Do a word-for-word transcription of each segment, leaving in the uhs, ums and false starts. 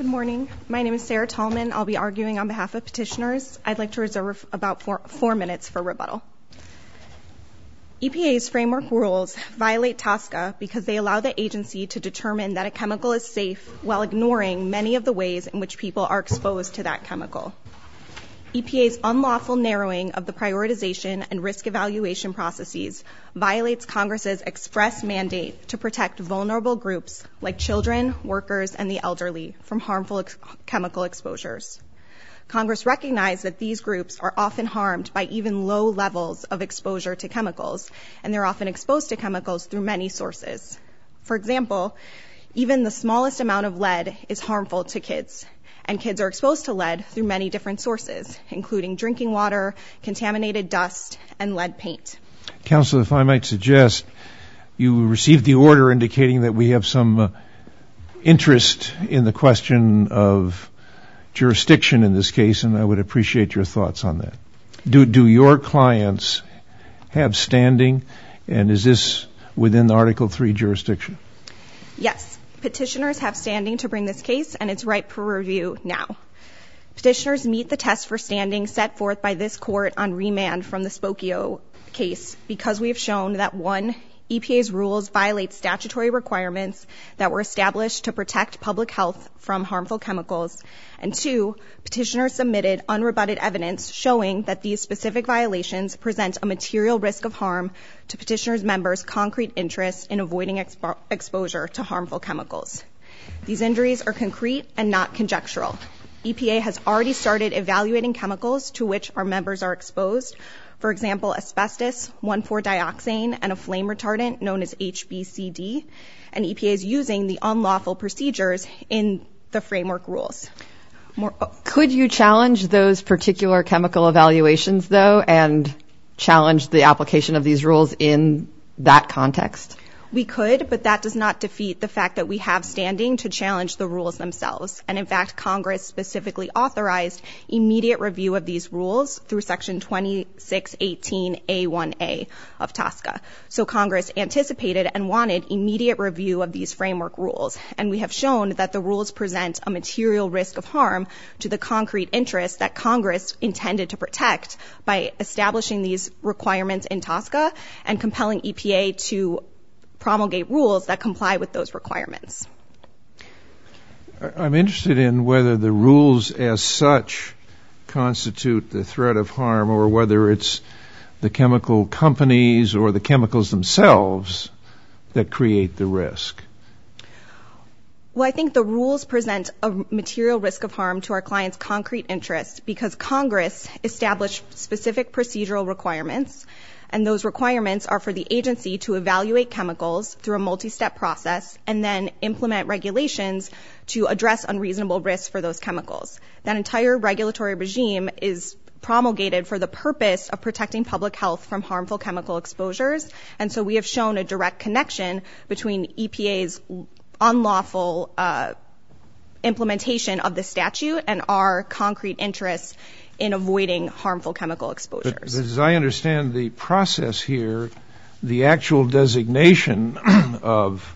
morning. My name is Sarah Tallman. I'll be arguing on behalf of petitioners. I'd like to reserve about four, four minutes for rebuttal. E P A's framework rules violate TSCA because they allow the agency to determine that a chemical is safe while ignoring many of the ways in which people are exposed to that chemical. E P A's unlawful narrowing of the prioritization and risk evaluation processes violates Congress's express mandate to protect vulnerable groups like children, workers, and the elderly from harmful ex- chemical exposures. Congress recognized that these groups are often harmed by even low levels of exposure to chemicals, and they're often exposed to chemicals through many sources. For example, even the smallest amount of lead is harmful to kids, and kids are exposed to lead through many different sources, including drinking water, contaminated dust, and lead paint. Counsel, if I might suggest, you received the order indicating that we have some uh, interest in the question of jurisdiction in this case, and I would appreciate your thoughts on that. Do, do your clients have standing, and is this within Article three jurisdiction? Yes. Petitioners have standing to bring this case, and it's ripe for review now. Petitioners meet the test for standing set forth by this court on remand from the Spokio case because we have shown that, one, E P A's rules violate statutory requirements that were established to protect public health from harmful chemicals, and two, petitioners submitted unrebutted evidence showing that these specific violations present a material risk of harm to petitioners' members' concrete interest in avoiding expo- exposure to harmful chemicals. These injuries are concrete and not conjectural. E P A has already started evaluating chemicals to which our members are exposed. For example, asbestos, one four dioxane, and a flame retardant known as H B C D, and E P A is using the unlawful procedures in the framework rules. More, oh. Could you challenge those particular chemical evaluations, though, and challenge the application of these rules in that context? We could, but that does not defeat the fact that we have standing to challenge the rules themselves. And in fact, Congress specifically authorized immediate review of these rules through Section twenty-six eighteen A one A of TSCA. So Congress anticipated and wanted immediate review of these framework rules. And we have shown that the rules present a material risk of harm to the concrete interests that Congress intended to protect by establishing these requirements in TSCA and compelling E P A to promulgate rules that comply with those requirements. I'm interested in whether the rules as such constitute the threat of harm or whether it's the chemical companies or the chemicals themselves that create the risk. Well, I think the rules present a material risk of harm to our clients' concrete interest because Congress established specific procedural requirements, and those requirements are for the agency to evaluate chemicals through a multi-step process and then implement regulations to address unreasonable risks for those chemicals. That entire regulatory regime is promulgated for the purpose of protecting public health from harmful chemical exposures, and so we have shown a direct connection between E P A's unlawful uh, implementation of the statute and our concrete interests in avoiding harmful chemical exposures. But, but as I understand the process here, the actual designation of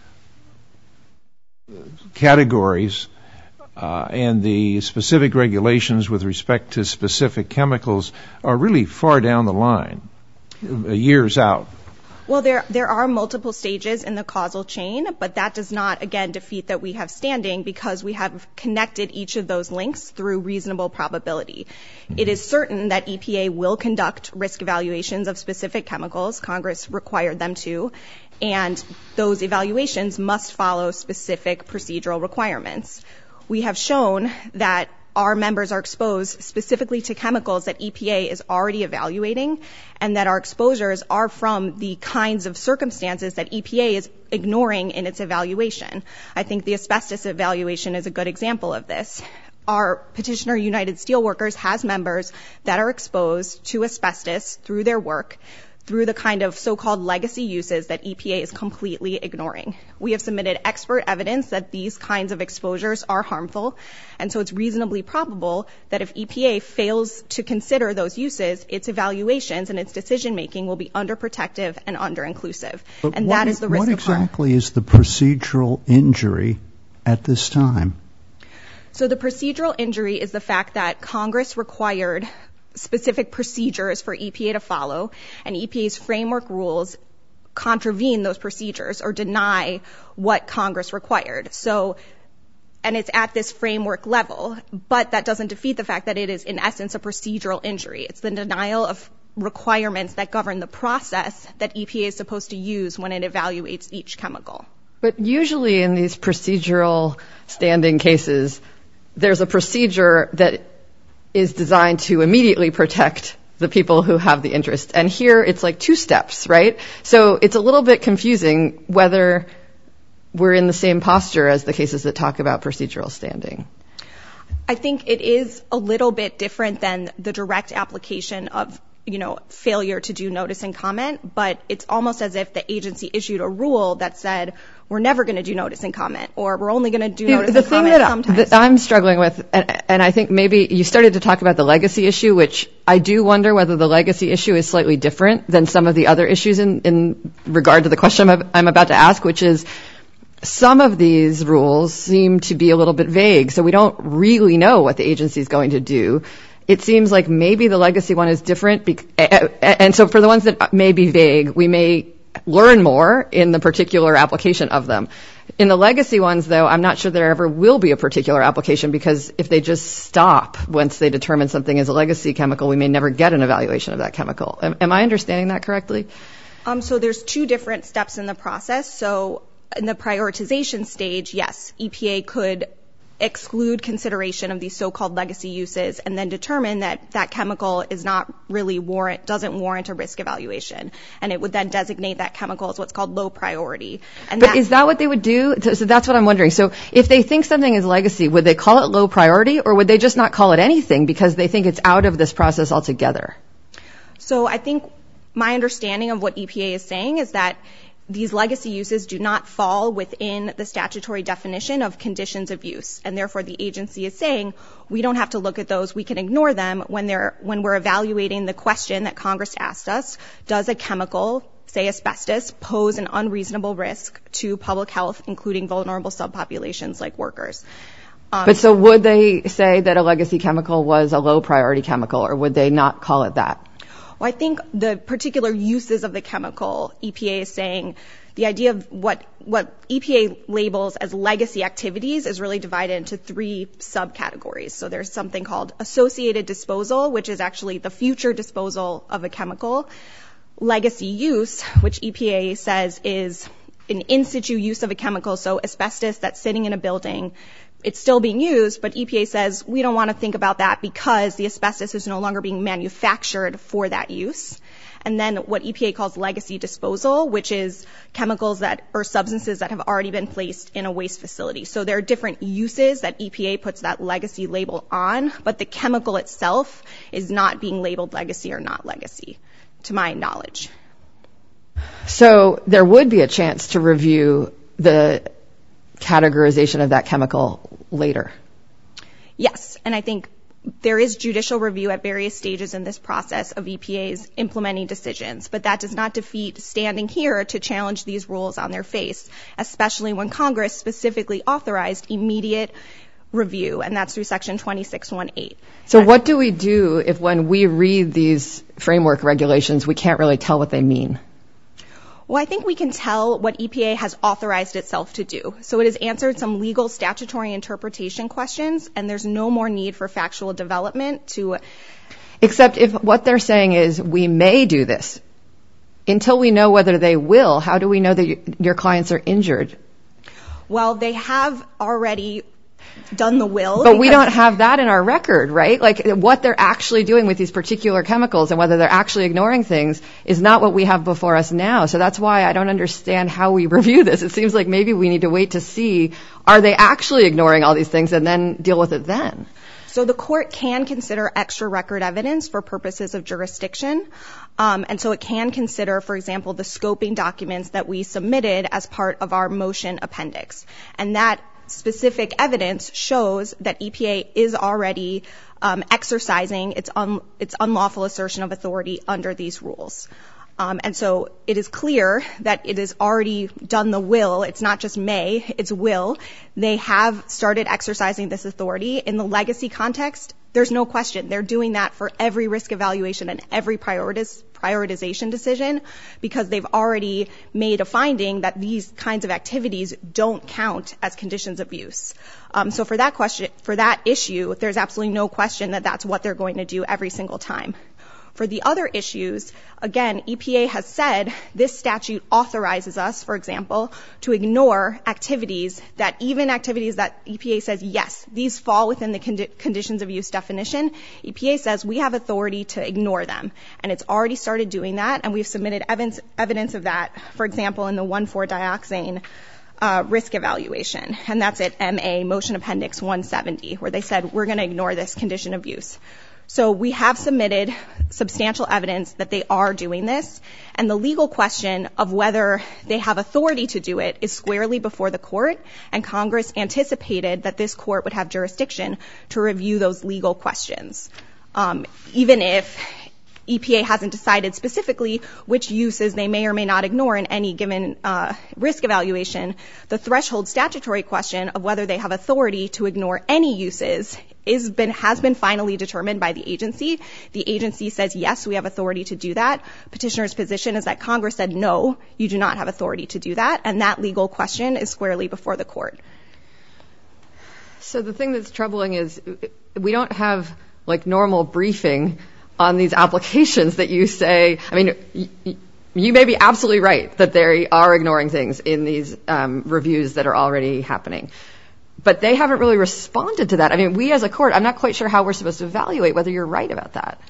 categories uh, and the specific regulations with respect to specific chemicals are really far down the line, years out. Well, there there are multiple stages in the causal chain, but that does not, again, defeat that we have standing because we have connected each of those links through reasonable probability. It is certain that E P A will conduct risk evaluations of specific chemicals. Congress required them to, and those evaluations must follow specific procedural requirements. We have shown that our members are exposed specifically to chemicals that E P A is already evaluating and that our exposures are from the kinds of circumstances that E P A is ignoring in its evaluation. I think the asbestos evaluation is a good example of this. Our petitioner, United Steelworkers, has members that are exposed to asbestos through their work, through the kind of so-called legacy uses that E P A is completely ignoring. We have submitted expert evidence that these kinds of exposures are harmful, and so it's reasonably probable that if E P A fails to consider those uses, its evaluations and its decision-making will be underprotective and under-inclusive. But and what, that is the risk what of harm. exactly is the procedural injury at this time? So the procedural injury is the fact that Congress required specific procedures for E P A to follow, and E P A's framework rules contravene those procedures or deny what Congress required. So, and it's at this framework level, but that doesn't defeat the fact that it is in essence a procedural injury. It's the denial of requirements that govern the process that E P A is supposed to use when it evaluates each chemical. But usually in these procedural standing cases, there's a procedure that is designed to immediately protect the people who have the interest. And here it's like two steps, right? So it's a little bit confusing whether we're in the same posture as the cases that talk about procedural standing. I think it is a little bit different than the direct application of, you know, failure to do notice and comment, but it's almost as if the agency issued a rule that said, we're never going to do notice and comment, or we're only going to do notice the and thing comment that, sometimes. that I'm struggling with, and, and I think maybe you started to talk about the legacy issue, which I do wonder whether the legacy issue is slightly different than some of the other issues in, in regard to the question I'm, I'm about to ask, which is some of these rules seem to be a little bit vague, so we don't really know what the agency is going to do. It seems like maybe the legacy one is different, and so for the ones that may be vague, we may learn more in the particular application of them. In the legacy ones, though, I'm not sure there ever will be a particular application, because if they just stop once they determine something is a legacy chemical, we may never get an evaluation of that chemical. Am, am I understanding that correctly? Um, so there's two different steps in the process. So in the prioritization stage, yes, E P A could exclude consideration of these so-called legacy uses and then determine that that chemical is not really warrant, doesn't warrant a risk evaluation. And it would then designate that chemical as what's called low priority. And but that, is that what they would do? So, so that's what I'm wondering. So if they think something is legacy, would they call it low priority, or would they just not call it anything because they think it's out of this process altogether? So I think my understanding of what E P A is saying is that these legacy uses do not fall within the statutory definition of conditions of use, and therefore the agency is saying we don't have to look at those, we can ignore them when they're when we're evaluating the question that Congress asked us: does a chemical, say asbestos, pose an unreasonable risk to public health, including vulnerable subpopulations like workers? Um, but so would they say that a legacy chemical was a low priority chemical, or would they not call it that? Well, I think the particular uses of the chemical, E P A is saying the idea of what, what E P A labels as legacy activities is really divided into three subcategories. So there's something called associated disposal, which is actually the future disposal of a chemical. Legacy use, which E P A says is an in situ use of a chemical, so asbestos that's sitting in a building, it's still being used, but E P A says we don't want to think about that because the asbestos is no longer being manufactured for that use. And then what E P A calls legacy disposal, which is chemicals that or substances that have already been placed in a waste facility. So there are different uses that E P A puts that legacy label on, but the chemical itself is not being labeled legacy or not legacy, to my knowledge. So there would be a chance to review the categorization of that chemical later. Yes, and I think there is judicial review at various stages in this process of E P A's implementing decisions, but that does not defeat standing here to challenge these rules on their face, especially when Congress specifically authorized immediate review, and that's through Section twenty-six eighteen. So what do we do if when we read these framework regulations, we can't really tell what they mean? Well, I think we can tell what E P A has authorized itself to do. So it has answered some legal statutory interpretation questions, and there's no more need for factual development to... Except if what they're saying is we may do this. Until we know whether they will, how do we know that your clients are injured? Well, they have already done the will. But we don't have that in our record, right? Like what they're actually doing with these particular chemicals and whether they're actually ignoring things is not what we have before us now. So that's why I don't understand how we review this. It seems like maybe we need to wait to see, are they actually ignoring all these things, and then deal with it then? So the court can consider extra record evidence for purposes of jurisdiction. Um, and so it can consider, for example, the scoping documents that we submitted as part of our motion appendix. And that specific evidence shows that E P A is already um, exercising its, un- its unlawful assertion of authority under these rules. Um, and so it is clear that it has already done the will. It's not just may, it's will. They have started exercising this authority. In the legacy context, there's no question. They're doing that for every risk evaluation and every prioritis- prioritization decision because they've already made a finding that these kinds of activities don't count as conditions of use. Um, so for that question, for that issue, there's absolutely no question that that's what they're going to do every single time. For the other issues, again, E P A has said this statute authorizes us, for example, to ignore activities that even activities that E P A says, yes, these fall within the condi- conditions of use definition. E P A says we have authority to ignore them. And it's already started doing that, and we've submitted evidence, evidence of that, for example, in the one four dioxane uh, risk evaluation. And that's at M A, Motion Appendix one seventy, where they said we're going to ignore this condition of use. So we have submitted substantial evidence that they are doing this, and the legal question of whether they have authority to do it is squarely before the court, and Congress anticipated that this court would have jurisdiction to review those legal questions. Um, even if E P A hasn't decided specifically which uses they may or may not ignore in any given uh, risk evaluation, the threshold statutory question of whether they have authority to ignore any uses is been, has been finally determined by the agency. The agency says, yes, we have authority to do that. Petitioner's position is that Congress said, no, you do not have authority to do that, and that legal question is squarely before the court. So the thing that's troubling is we don't have, like, normal briefing on these applications that you say, I mean, y- you may be absolutely right that they are ignoring things in these um, reviews that are already happening. But they haven't really responded to that. I mean, we as a court, I'm not quite sure how we're supposed to evaluate whether you're right about that.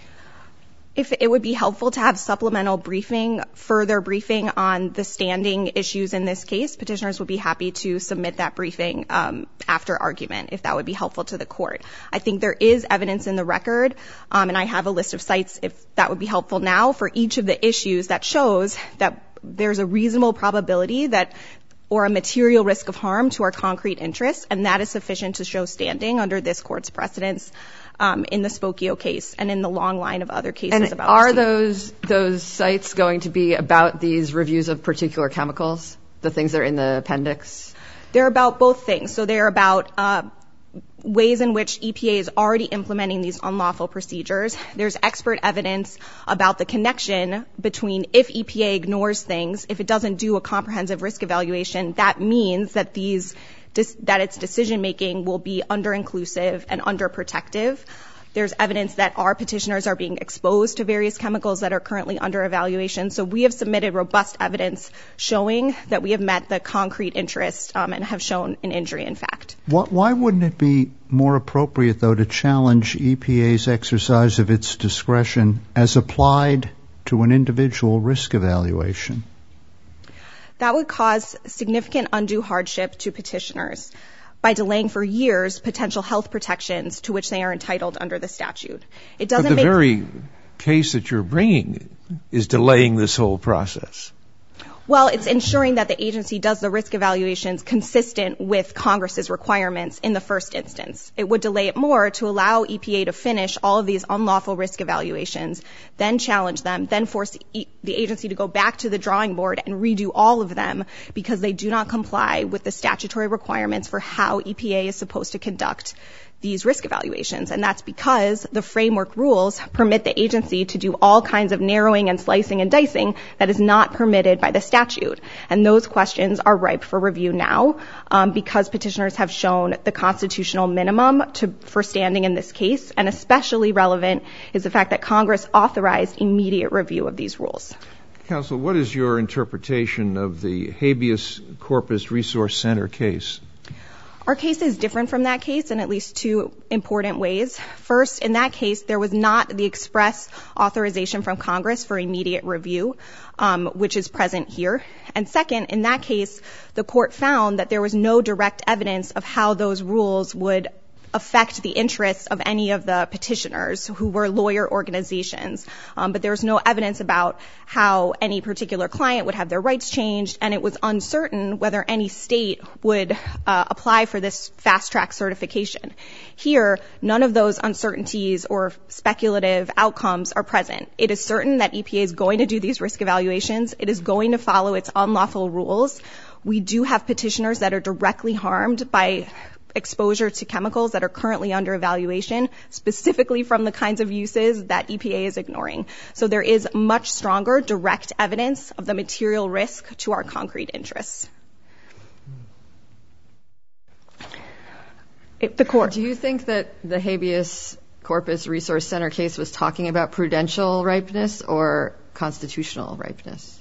If it would be helpful to have supplemental briefing, further briefing on the standing issues in this case, petitioners would be happy to submit that briefing um, after argument, if that would be helpful to the court. I think there is evidence in the record, um, and I have a list of sites, if that would be helpful now, for each of the issues that shows that there's a reasonable probability that or a material risk of harm to our concrete interests, and that is sufficient to show standing under this court's precedents um, in the Spokio case and in the long line of other cases. And about are those those sites going to be about these reviews of particular chemicals, the things that are in the appendix? They're about both things. So they're about uh, ways in which E P A is already implementing these unlawful procedures. There's expert evidence about the connection between if E P A ignores things, if it doesn't do a comprehensive risk evaluation, that means that these that its decision-making will be under-inclusive and under-protective. There's evidence that our petitioners are being exposed to various chemicals that are currently under evaluation. So we have submitted robust evidence showing that we have met the concrete interest um, and have shown an injury in fact. Why wouldn't it be more appropriate, though, to challenge E P A's exercise of its discretion as applied to an individual risk evaluation? That would cause significant undue hardship to petitioners by delaying for years potential health protections to which they are entitled under the statute. It doesn't but the make very case that you're bringing is delaying this whole process. Well, it's ensuring that the agency does the risk evaluations consistent with Congress's requirements in the first instance. It would delay it more to allow E P A to finish all of these unlawful risk evaluations, then challenge them, then force the agency to go back to the drawing board and redo all of them because they do not comply with the statutory requirements for how E P A is supposed to conduct these risk evaluations. And that's because the framework rules permit the agency to do all kinds of narrowing and slicing and dicing that is not permitted by the statute. And those questions are ripe for review now um, because petitioners have shown the constitutional minimum to, for standing in this case. And especially relevant is the fact that Congress authorized immediate review of these rules. Counsel, what is your interpretation of the Habeas Corpus Resource Center case? Our case is different from that case in at least two important ways. First, in that case, there was not the express authorization from Congress for immediate review, um, which is present here. And second, in that case, the court found that there was no direct evidence of how those rules would affect the interests of any of the petitioners who were lawyer organizations. Um, but there was no evidence about how any particular client would have their rights changed, and it was uncertain whether any state would uh, apply for this fast-track certification. Here, none of those uncertainties or speculative outcomes are present. It is certain that E P A is going to do these risk evaluations. It is going to follow its unlawful rules. We do have petitioners that are directly harmed by exposure to chemicals that are currently under evaluation, specifically from the kinds of uses that E P A is ignoring. So there is much stronger direct evidence of the material risk to our concrete interests. If the court. Do you think that the habeas corpus resource center case was talking about prudential ripeness or constitutional ripeness?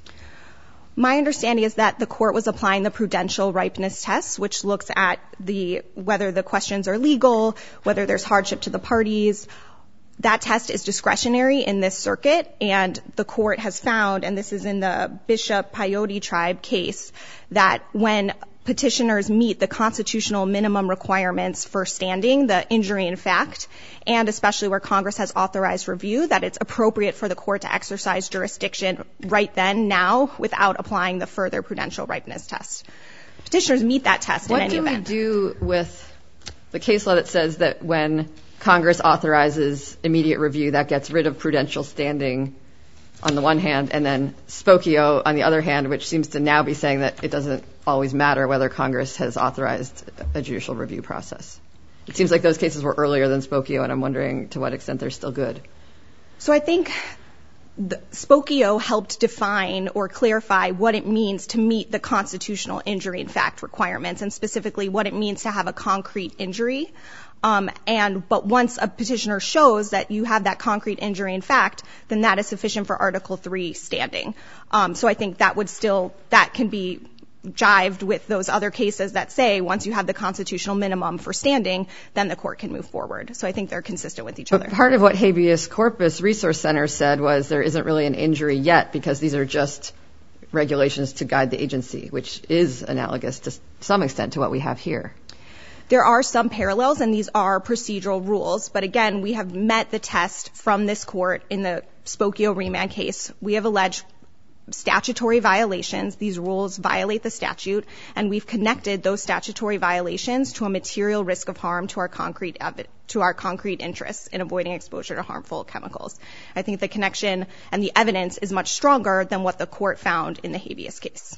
My understanding is that the court was applying the prudential ripeness test, which looks at the whether the questions are legal, whether there's hardship to the parties. That test is discretionary in this circuit, and the court has found, and this is in the Bishop Paiute tribe case, that when petitioners meet the constitutional minimum requirements for standing, the injury in fact, and especially where Congress has authorized review, that it's appropriate for the court to exercise jurisdiction right then, now, without applying the further prudential ripeness test. Petitioners meet that test in any event. What do we do with the case law that says that when Congress authorizes immediate review, that gets rid of prudential standing on the one hand, and then Spokio on the other hand, which seems to now be saying that it doesn't always matter whether Congress has authorized a judicial review process? It seems like those cases were earlier than Spokio, and I'm wondering to what extent they're still good. So I think the Spokio helped define or clarify what it means to meet the constitutional injury in fact requirements, and specifically what it means to have a concrete injury. Um, and but once a petitioner shows that you have that concrete injury in fact, then that is sufficient for Article three standing. Um, so I think that would still, that can be jived with those other cases that say once you have the constitutional minimum for standing, then the court can move forward. So I think they're consistent with each but other. Part of what Habeas Corpus Resource Center said was there isn't really an injury yet because these are just regulations to guide the agency, which is analogous to some extent to what we have here. There are some parallels, and these are procedural rules. But again, we have met the test from this court in the Spokio remand case. We have alleged statutory violations. These rules violate the statute, and we've connected those statutory violations to a material risk of harm to our concrete to our concrete interests in avoiding exposure to harmful chemicals. I think the connection and the evidence is much stronger than what the court found in the habeas case.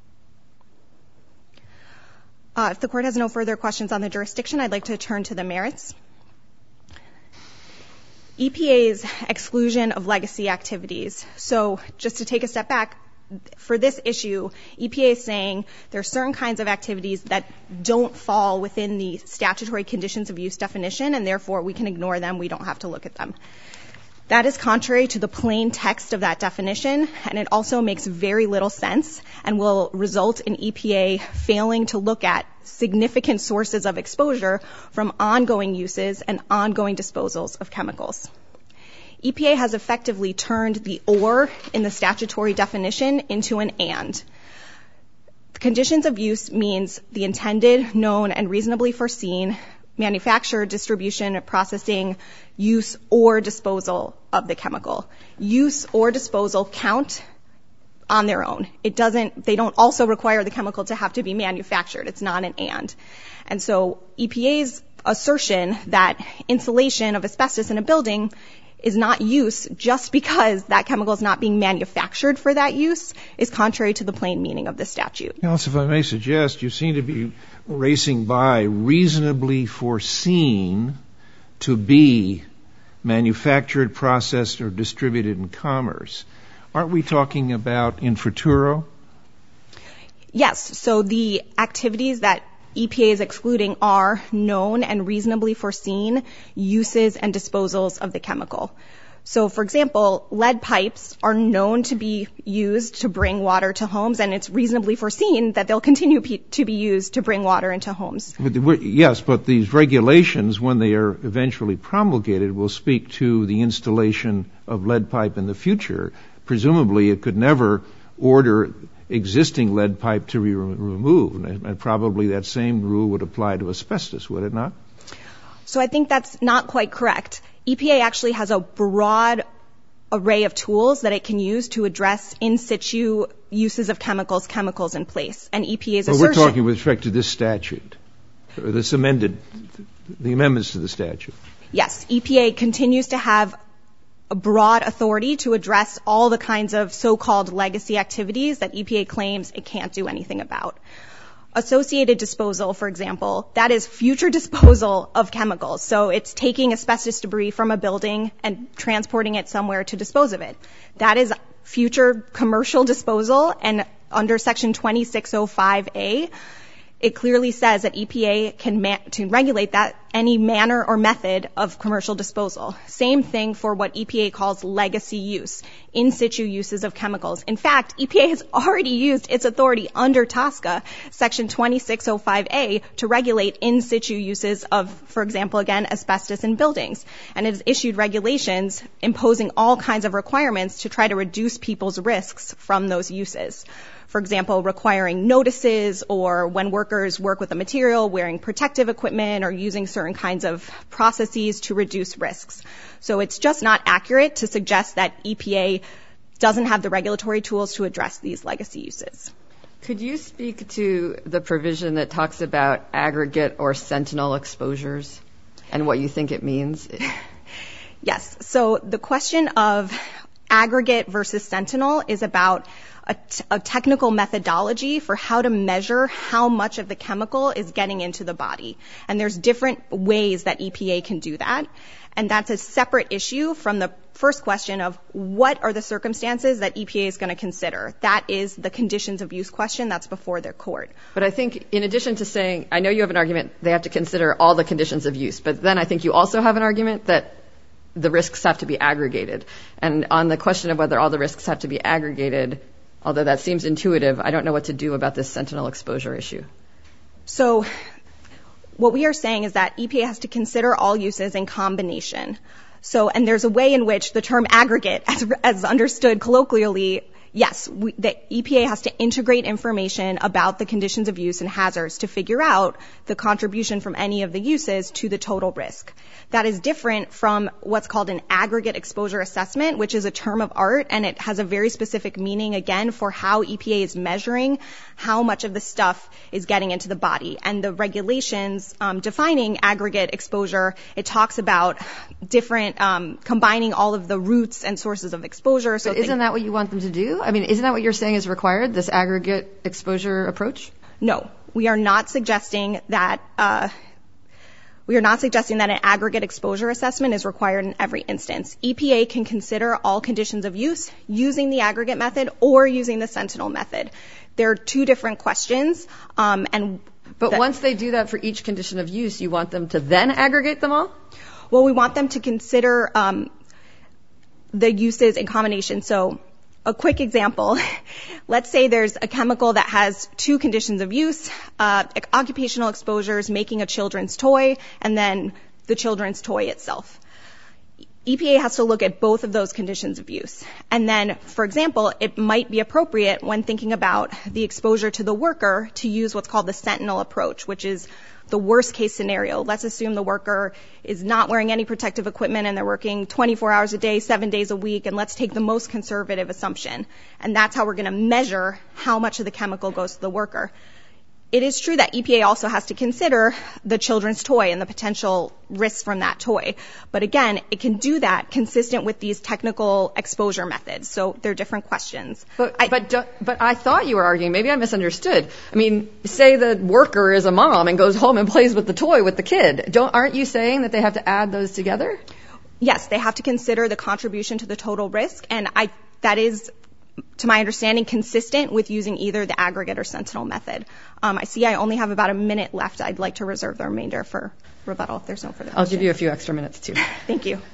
Uh, if the court has no further questions on the jurisdiction, I'd like to turn to the merits. E P A's exclusion of legacy activities. So just to take a step back, for this issue, E P A is saying there are certain kinds of activities that don't fall within the statutory conditions of use definition, and therefore we can ignore them. We don't have to look at them. That is contrary to the plain text of that definition, and it also makes very little sense and will result in E P A failing to look at significant sources of exposure from ongoing uses and ongoing disposals of chemicals. E P A has effectively turned the or in the statutory definition into an and. Conditions of use means the intended, known, and reasonably foreseen manufacture, distribution, processing, use, or disposal of the chemical. Use or disposal count on their own. It doesn't, they don't also require the chemical to have to be manufactured. It's not an and. And so E P A's assertion that insulation of asbestos in a building is not use just because that chemical is not being manufactured for that use is contrary to the plain meaning of the statute. Alice, if I may suggest, you seem to be racing by reasonably foreseen to be manufactured, processed, or distributed in commerce. Aren't we talking about in futuro? Yes. So the activities that E P A is excluding are known and reasonably foreseen uses and disposals of the chemical. So, for example, lead pipes are known to be used to bring water to homes, and it's reasonably foreseen that they'll continue pe- to be used to bring water into homes. But the, yes, but these regulations, when they are eventually promulgated, will speak to the installation of lead pipe in the future. Presumably, it could never order existing lead pipe to be re- removed, and probably that same rule would apply to asbestos, would it not? So I think that's not quite correct. E P A actually has a broad array of tools that it can use to address in situ uses of chemicals, chemicals in place. And E P A's well, assertion... we're talking with respect to this statute, or this amended, the amendments to the statute. Yes, E P A continues to have a broad authority to address all the kinds of so-called legacy activities that E P A claims it can't do anything about. Associated disposal, for example, that is future disposal of chemicals. So it's taking asbestos debris from a building and transporting it somewhere to dispose of it. That is future commercial disposal, and under Section twenty-six oh five A, it clearly says that E P A can man- to regulate that any manner or method of commercial disposal. Same thing for what E P A calls legacy use, in situ uses of chemicals. In fact, E P A has already used its authority under TSCA, Section twenty-six oh five A, to regulate in situ uses of, for example, again, asbestos in buildings. And it has issued regulations imposing all kinds of requirements to try to reduce people's risks from those uses. For example, requiring notices, or when workers work with a material, wearing protective equipment or using certain kinds of processes to reduce risks. So it's just not accurate to suggest that E P A doesn't have the regulatory tools to address these legacy uses. Could you speak to the provision that talks about aggregate or sentinel exposures and what you think it means? Yes. So the question of aggregate versus sentinel is about A, t- a technical methodology for how to measure how much of the chemical is getting into the body. And there's different ways that E P A can do that. And that's a separate issue from the first question of what are the circumstances that E P A is going to consider. That is the conditions of use question that's before their court. But I think in addition to saying, I know you have an argument they have to consider all the conditions of use, but then I think you also have an argument that the risks have to be aggregated. And on the question of whether all the risks have to be aggregated, although that seems intuitive, I don't know what to do about this sentinel exposure issue. So what we are saying is that E P A has to consider all uses in combination. So, and there's a way in which the term aggregate, as, as understood colloquially, yes, we, the E P A has to integrate information about the conditions of use and hazards to figure out the contribution from any of the uses to the total risk. That is different from what's called an aggregate exposure assessment, which is a term of art, and it has a very specific meaning, again, for how E P A is measuring how much of the stuff is getting into the body. And the regulations um, defining aggregate exposure, it talks about different, um, combining all of the routes and sources of exposure. So but isn't that what you want them to do? I mean, isn't that what you're saying is required, this aggregate exposure approach? No, we are not suggesting that uh, we are not suggesting that an aggregate exposure assessment is required in every instance. E P A can consider all conditions of use using the aggregate method or using the sentinel method. There are two different questions, um, and but th- once they do that for each condition of use, you want them to then aggregate them all? Well, we want them to consider um, the uses in combination. So, a quick example, let's say there's a chemical that has two conditions of use, uh, occupational exposures, making a children's toy, and then the children's toy itself. E P A has to look at both of those conditions of use. And then, for example, it might be appropriate when thinking about the exposure to the worker to use what's called the sentinel approach, which is the worst case scenario. Let's assume the worker is not wearing any protective equipment and they're working twenty-four hours a day, seven days a week, and let's take the most conservative assumption. And that's how we're going to measure how much of the chemical goes to the worker. It is true that E P A also has to consider the children's toy and the potential risks from that toy. But again, it can do that consistent with these technical exposure methods. So they're different questions. But I, but, do, but I thought you were arguing, maybe I misunderstood. I mean, say the worker is a mom and goes home and plays with the toy with the kid. Don't, aren't you saying that they have to add those together? Yes, they have to consider the contribution to the total risk. And I, that is, to my understanding, consistent with using either the aggregate or sentinel method. Um, I see I only have about a minute left. I'd like to reserve the remainder for rebuttal if there's no further questions. I'll give you a few extra minutes, too. Thank you.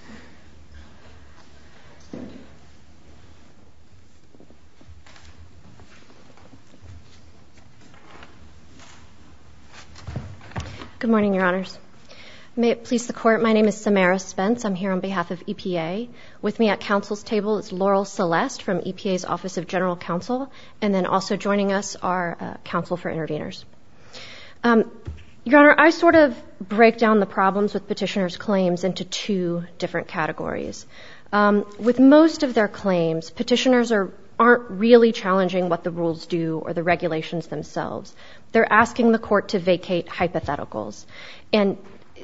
Good morning, Your Honors. May it please the Court, my name is Samara Spence. I'm here on behalf of E P A. With me at counsel's table is Laurel Celeste from E P A's Office of General Counsel, and then also joining us are uh, counsel for interveners. Um, Your Honor, I sort of break down the problems with petitioners' claims into two different categories. Um, with most of their claims, petitioners are, aren't really challenging what the rules do or the regulations themselves. They're asking the court to vacate hypotheticals. And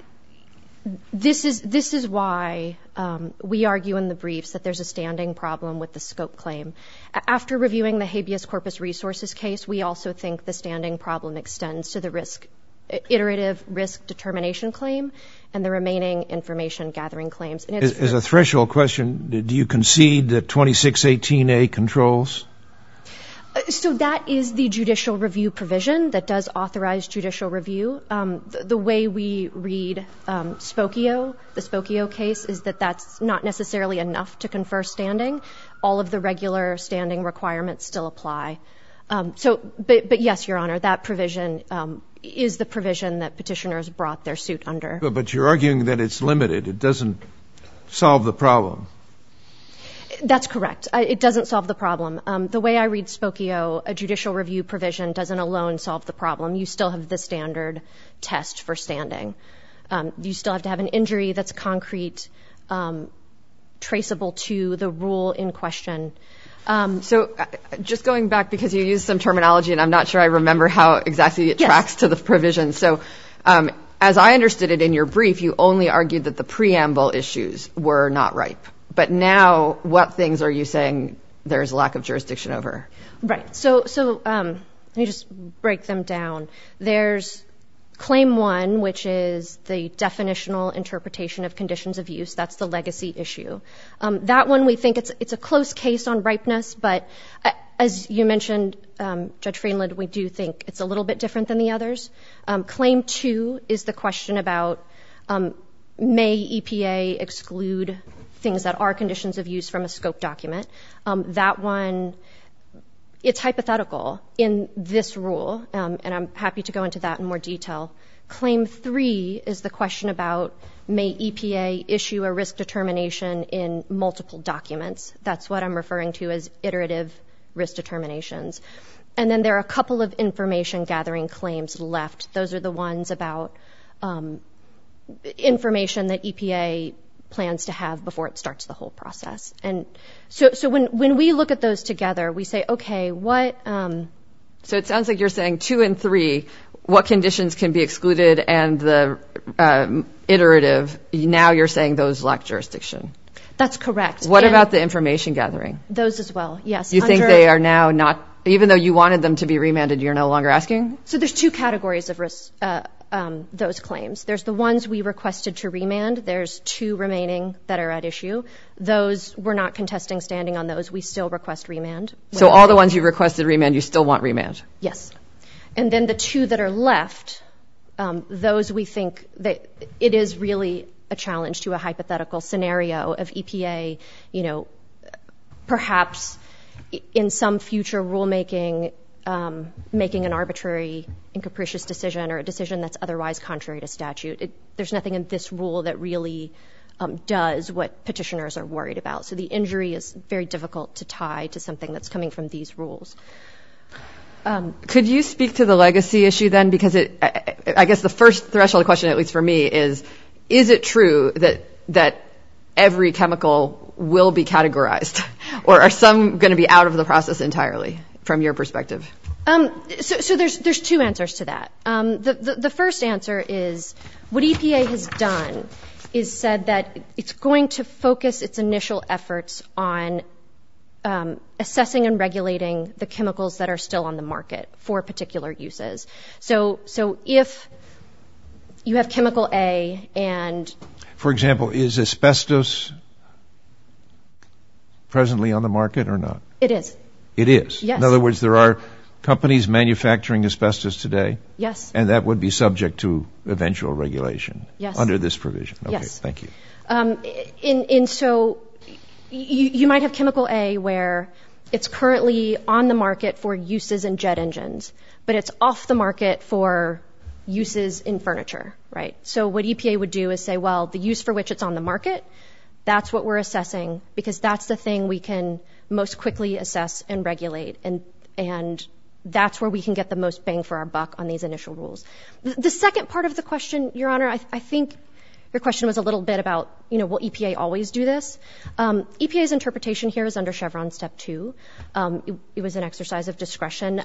this is, this is why um, we argue in the briefs that there's a standing problem with the scope claim. After reviewing the habeas corpus resources case, we also think the standing problem extends to the risk iterative risk determination claim and the remaining information gathering claims. And it's as, as a threshold question, do you concede that twenty-six eighteen A controls? So that is the judicial review provision that does authorize judicial review. Um, the, the way we read um, Spokio, the Spokio case, is that that's not necessarily enough to confer standing. All of the regular standing requirements still apply. Um, so, but, but yes, Your Honor, that provision um, is the provision that petitioners brought their suit under. But, but you're arguing that it's limited. It doesn't solve the problem. That's correct. I, it doesn't solve the problem. Um, the way I read Spokio, a judicial review provision doesn't alone solve the problem. You still have the standard test for standing. Um, you still have to have an injury that's concrete, um, traceable to the rule in question. Um, so uh, just going back, because you used some terminology, and I'm not sure I remember how exactly it yes. tracks to the provision. So um, as I understood it in your brief, you only argued that the preamble issues were not ripe. But now, what things are you saying there's a lack of jurisdiction over? Right. So, so um, let me just break them down. There's claim one, which is the definitional interpretation of conditions of use. That's the legacy issue. Um, that one, we think it's it's a close case on ripeness, but uh, as you mentioned, um, Judge Friedland, we do think it's a little bit different than the others. Um, claim two is the question about um, may E P A exclude things that are conditions of use from a scope document. Um, that one, it's hypothetical in this rule, um, and I'm happy to go into that in more detail. Claim three is the question about may E P A issue a risk determination in multiple documents. That's what I'm referring to as iterative risk determinations. And then there are a couple of information gathering claims left. Those are the ones about um, information that E P A plans to have before it starts the whole process. And so, so when, when we look at those together, we say, okay, what... Um, so it sounds like you're saying two and three, what conditions can be excluded, and the uh, iterative, now you're saying those lack jurisdiction. That's correct. What and about the information gathering? Those as well, yes. You think they are now not, even though you wanted them to be remanded, you're no longer asking? So there's two categories of risk, uh, um, those claims. There's the ones we requested to remand. There's two remaining that are at issue. Those, we're not contesting standing on those. We still request remand. So all the ones you requested remand, you still want remand? Yes. And then the two that are left, um, those we think that it is really a challenge to a hypothetical scenario of E P A, you know, perhaps in some future rulemaking, um, making an arbitrary and capricious decision or a decision that's otherwise contrary to statute. It, there's nothing in this rule that really um, does what petitioners are worried about. So the injury is very difficult to tie to something that's coming from these rules. Um, Could you speak to the legacy issue then? Because it, I, I guess the first threshold question, at least for me, is, is it true that that every chemical will be categorized, or are some going to be out of the process entirely, from your perspective? Um, so, so there's there's two answers to that. Um, the, the the first answer is what E P A has done is said that it's going to focus its initial efforts on um, assessing and regulating the chemicals that are still on the market for particular uses. So so if you have chemical A and... For example, is asbestos presently on the market or not? It is. It is? Yes. In other words, there are companies manufacturing asbestos today? Yes. And that would be subject to eventual regulation? Yes. Under this provision? Okay, yes. Thank you. Um, in, in so you, you might have chemical A where it's currently on the market for uses in jet engines, but it's off the market for uses in furniture, right? So what E P A would do is say, well, the use for which it's on the market, that's what we're assessing, because that's the thing we can most quickly assess and regulate. And and that's where we can get the most bang for our buck on these initial rules. The, the second part of the question, Your Honor, I, I think your question was a little bit about, you know, will E P A always do this? Um, E P A's interpretation here is under Chevron Step two. Um, it, it was an exercise of discretion.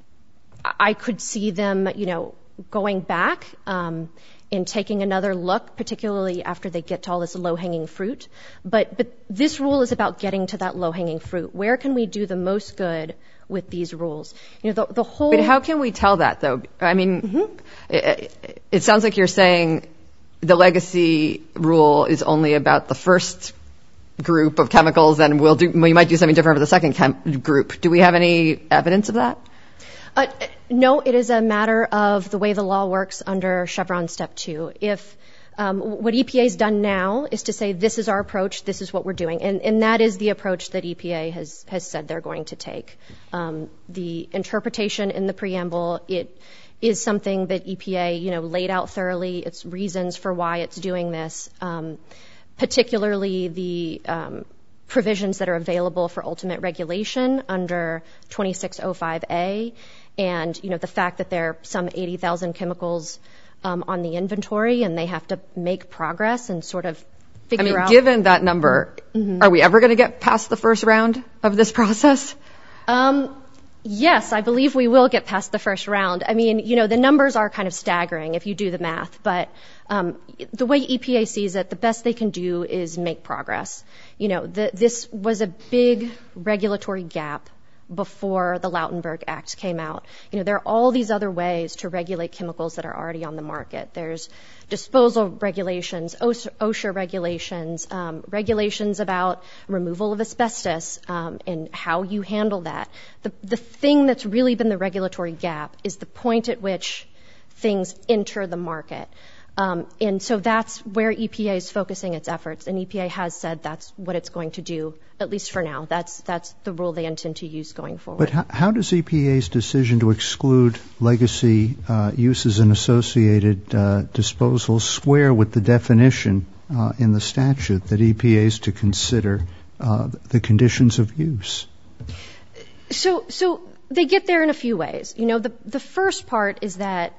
I could see them, you know, going back um, and taking another look, particularly after they get to all this low-hanging fruit. But but this rule is about getting to that low-hanging fruit. Where can we do the most good with these rules? You know, the, the whole. But how can we tell that, though? I mean, mm-hmm. it, it sounds like you're saying the legacy rule is only about the first group of chemicals, and we'll do we might do something different for the second chem- group. Do we have any evidence of that? Uh, no, it is a matter of the way the law works under Chevron Step two. If um, what E P A has done now is to say, this is our approach, this is what we're doing. And, and that is the approach that E P A has, has said they're going to take. Um, the interpretation in the preamble, it is something that E P A, you know, laid out thoroughly, its reasons for why it's doing this, um, particularly the um, provisions that are available for ultimate regulation under twenty-six oh five A, and, you know, the fact that there are some eighty thousand chemicals um, on the inventory, and they have to make progress and sort of figure out. I mean, out. given that number, mm-hmm. are we ever going to get past the first round of this process? Um, yes, I believe we will get past the first round. I mean, you know, the numbers are kind of staggering if you do the math, but um, the way E P A sees it, the best they can do is make progress. You know, the, this was a big regulatory gap before the Lautenberg Act came out. You know, there are all these other ways to regulate chemicals that are already on the market. There's disposal regulations, OSHA regulations, um, regulations about removal of asbestos, um, and how you handle that. The, the thing that's really been the regulatory gap is the point at which things enter the market. Um, and so that's where E P A is focusing its efforts, and E P A has said that's what it's going to do, at least for now. That's that's the rule they intend to use going forward. But how, how does E P A's decision to exclude legacy uh, uses and associated uh, disposals square with the definition uh, in the statute that E P A is to consider uh, the conditions of use? So, so they get there in a few ways. You know, the the first part is that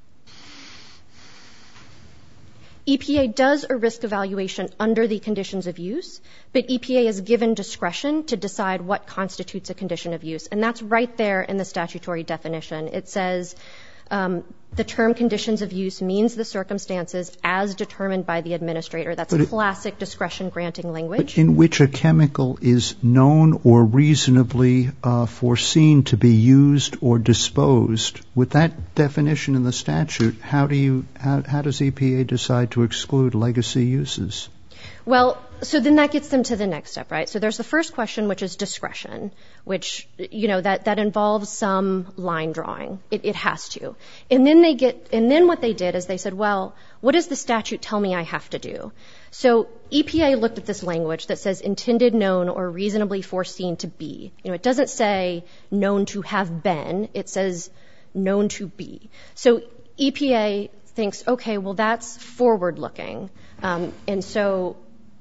E P A does a risk evaluation under the conditions of use, but E P A is given discretion to decide what constitutes a condition of use. And that's right there in the statutory definition. It says um, the term conditions of use means the circumstances as determined by the administrator. That's it, classic discretion granting language. But in which a chemical is known or reasonably uh, foreseen to be used or disposed. With that definition in the statute, how do you how, how does E P A decide to exclude legacy uses? Well, so then that gets them to the next step, right? So there's the first question, which is discretion, which, you know, that, that involves some line drawing. It, it has to. And then they get, and then what they did is they said, well, what does the statute tell me I have to do? So E P A looked at this language that says intended, known, or reasonably foreseen to be. You know, it doesn't say known to have been. It says known to be. So E P A thinks, okay, well, that's forward looking. Um, and so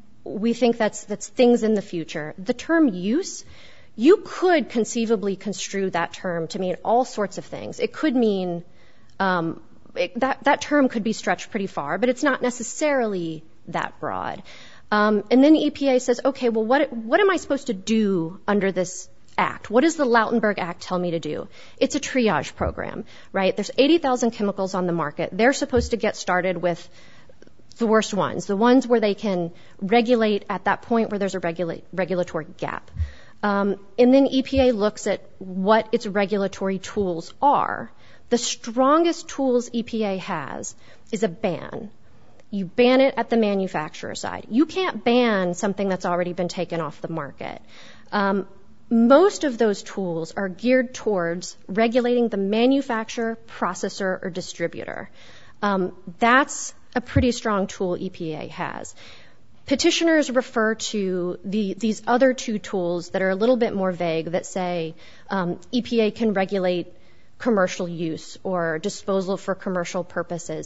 we think that's that's things in the future. The term use, you could conceivably construe that term to mean all sorts of things. It could mean um, it, that that term could be stretched pretty far, but it's not necessarily that broad. Um, and then E P A says, okay, well, what what am I supposed to do under this act? What does the Lautenberg Act tell me to do? It's a triage program, right? There's eighty thousand chemicals on the market. They're supposed to get started with the worst ones, the ones where they can regulate at that point where there's a regulate, regulatory gap. Um, and then E P A looks at what its regulatory tools are. The strongest tools E P A has is a ban. You ban it at the manufacturer side. You can't ban something that's already been taken off the market. Um, most of those tools are geared towards regulating the manufacturer, processor, or distributor. Um, that's a pretty strong tool E P A has. Petitioners refer to the, these other two tools that are a little bit more vague that say um, E P A can regulate commercial use or disposal for commercial purposes.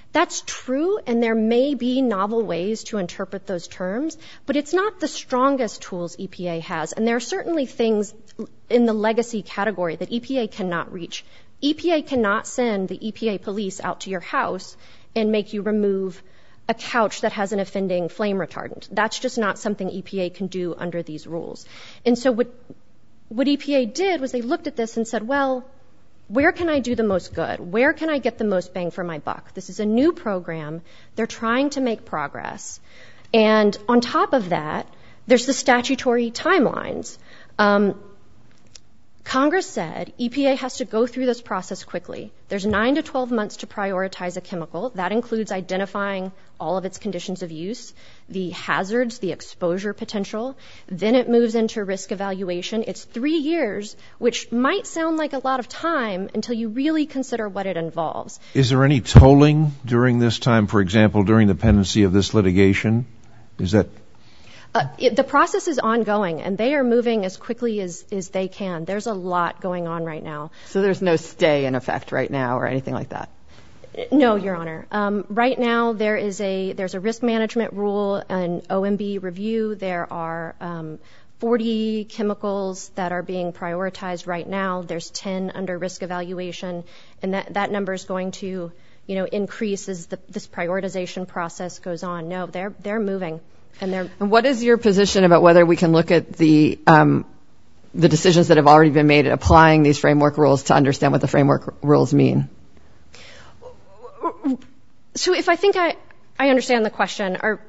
That's true, and there may be novel ways to interpret those terms, but it's not the strongest tools E P A has, and there are certainly things in the legacy category that E P A cannot reach. E P A cannot send the E P A police out to your house and make you remove a couch that has an offending flame retardant. That's just not something E P A can do under these rules. And so what, what E P A did was they looked at this and said, well, where can I do the most good? Where can I get the most bang for my buck? This is a new program. They're trying to make progress. And on top of that, there's the statutory timelines. Um, Congress said E P A has to go through this process quickly. There's nine to twelve months to prioritize a chemical. That includes identifying all of its conditions of use, the hazards, the exposure potential. Then it moves into risk evaluation. It's three years, which might sound like a lot of time until you really consider what it involves. Is there any tolling during this time, for example, during the pendency of this litigation? Is that... Uh, it, the process is ongoing, and they are moving as quickly as, as they can. There's a lot going on right now. So there's no stay in effect right now or anything like that? No, Your Honor. Um, right now, there is a there's a risk management rule and O M B review. There are um, forty chemicals that are being prioritized right now. There's ten under risk evaluation, and that, that number is going to, you know, increase as the, this prioritization process goes on. No, they're they're moving. And, and what is your position about whether we can look at the um, the decisions that have already been made at applying these framework rules to understand what the framework rules mean? So if I think I, I understand the question, are...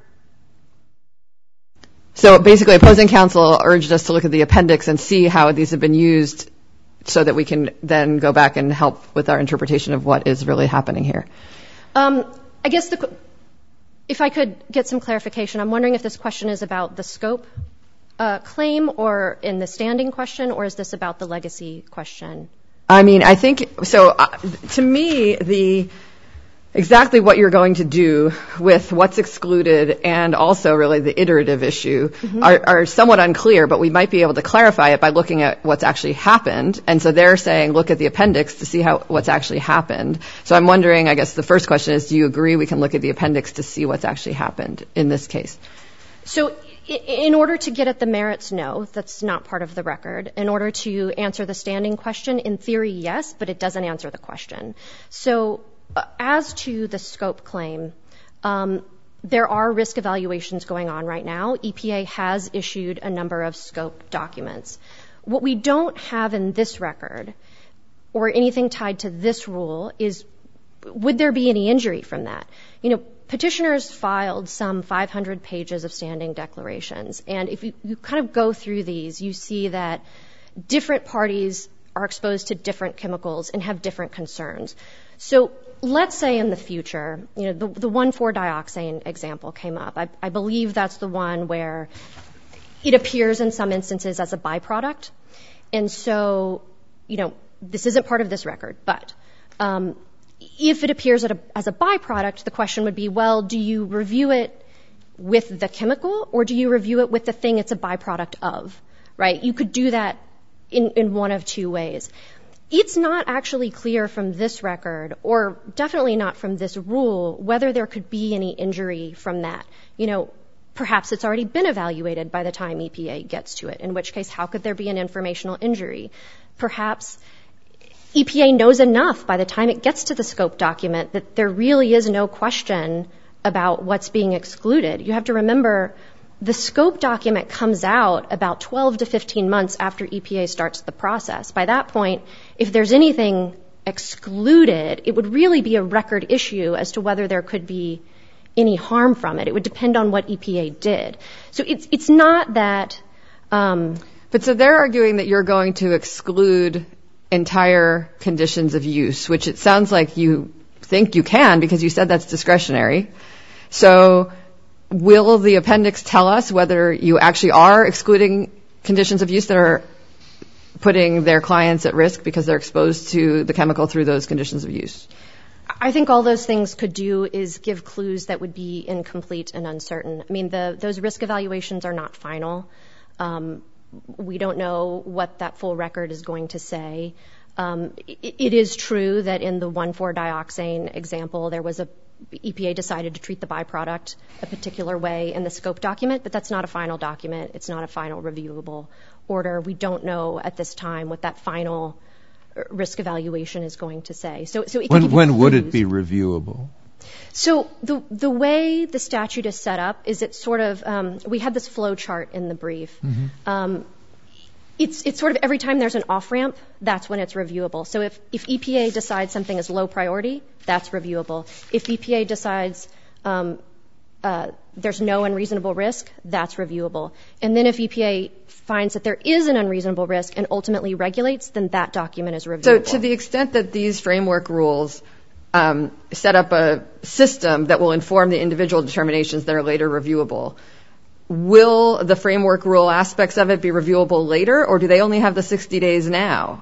So basically opposing counsel urged us to look at the appendix and see how these have been used so that we can then go back and help with our interpretation of what is really happening here. Um, I guess the... If I could get some clarification, I'm wondering if this question is about the scope uh, claim or in the standing question, or is this about the legacy question? I mean, I think, so uh, to me, the exactly what you're going to do with what's excluded and also really the iterative issue mm-hmm. are, are somewhat unclear, but we might be able to clarify it by looking at what's actually happened. And so they're saying look at the appendix to see how what's actually happened. So I'm wondering, I guess the first question is, do you agree we can look at the appendix to see what's actually happened in this case? So in order to get at the merits, no, that's not part of the record. In order to answer the standing question, in theory, yes, but it doesn't answer the question. So Uh, as to the scope claim, um, there are risk evaluations going on right now. E P A has issued a number of scope documents. What we don't have in this record or anything tied to this rule is, would there be any injury from that? You know, petitioners filed some five hundred pages of standing declarations. And if you, you kind of go through these, you see that different parties are exposed to different chemicals and have different concerns. So let's say in the future, you know, the, the one four dioxane example came up. I, I believe that's the one where it appears in some instances as a byproduct. And so, you know, this isn't part of this record, but um, if it appears at a, as a byproduct, the question would be, well, do you review it with the chemical or do you review it with the thing it's a byproduct of, right? You could do that in, in one of two ways. It's not actually clear from this record, or definitely not from this rule, whether there could be any injury from that. You know, perhaps it's already been evaluated by the time E P A gets to it, in which case, how could there be an informational injury? Perhaps E P A knows enough by the time it gets to the scope document that there really is no question about what's being excluded. You have to remember, the scope document comes out about twelve to fifteen months after E P A starts the process. By that point, if there's anything excluded, it would really be a record issue as to whether there could be any harm from it. It would depend on what E P A did. So it's it's not that... Um, but so they're arguing that you're going to exclude entire conditions of use, which it sounds like you think you can because you said that's discretionary. So... will the appendix tell us whether you actually are excluding conditions of use that are putting their clients at risk because they're exposed to the chemical through those conditions of use? I think all those things could do is give clues that would be incomplete and uncertain. I mean, the, those risk evaluations are not final. Um, we don't know what that full record is going to say. Um, it, it is true that in the one four dioxane example, there was a E P A decided to treat the byproduct a particular way in the scope document, but that's not a final document. It's not a final reviewable order. We don't know at this time what that final risk evaluation is going to say. So, so it when, when would it be reviewable? So the the way the statute is set up is it's sort of um, we had this flow chart in the brief. Mm-hmm. Um, it's it's sort of every time there's an off ramp, that's when it's reviewable. So if if E P A decides something is low priority, that's reviewable. If E P A decides um, uh, there's no unreasonable risk, that's reviewable. And then if E P A finds that there is an unreasonable risk and ultimately regulates, then that document is reviewable. So to the extent that these framework rules um, set up a system that will inform the individual determinations that are later reviewable, will the framework rule aspects of it be reviewable later, or do they only have the sixty days now?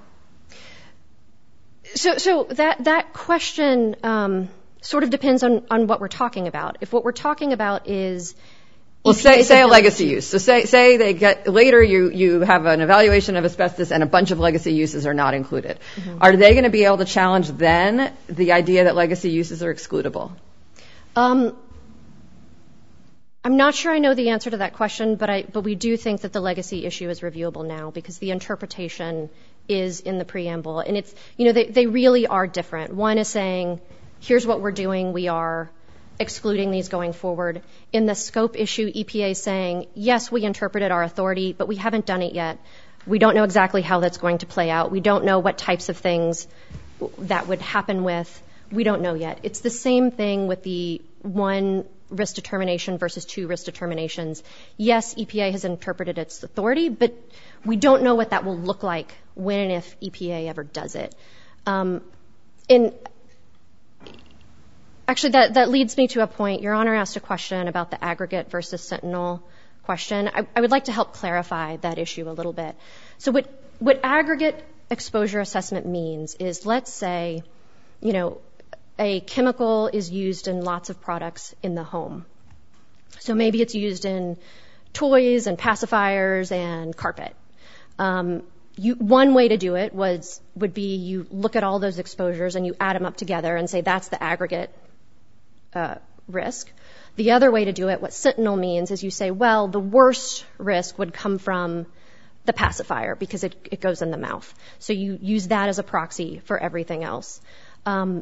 So, so that that question um, sort of depends on, on what we're talking about. If what we're talking about is Well, say, say a legacy use. So say, say they get, later you, you have an evaluation of asbestos and a bunch of legacy uses are not included. Mm-hmm. Are they going to be able to challenge then the idea that legacy uses are excludable? Um, I'm not sure I know the answer to that question, but I, but we do think that the legacy issue is reviewable now because the interpretation is in the preamble. And it's, you know, they, they really are different. One is saying, here's what we're doing. We are excluding these going forward. In the scope issue, E P A is saying, yes, we interpreted our authority, but we haven't done it yet. We don't know exactly how that's going to play out. We don't know what types of things that would happen with. We don't know yet. It's the same thing with the one risk determination versus two risk determinations. Yes, E P A has interpreted its authority, but we don't know what that will look like when and if E P A ever does it. Um, and Actually, that, that leads me to a point. Your Honor asked a question about the aggregate versus sentinel question. I, I would like to help clarify that issue a little bit. So what, what aggregate exposure assessment means is, let's say, you know, a chemical is used in lots of products in the home. So maybe it's used in toys and pacifiers and carpet. Um, You, one way to do it was would be you look at all those exposures and you add them up together and say that's the aggregate uh, risk. The other way to do it, what sentinel means, is you say, well, the worst risk would come from the pacifier because it, it goes in the mouth. So you use that as a proxy for everything else. Um,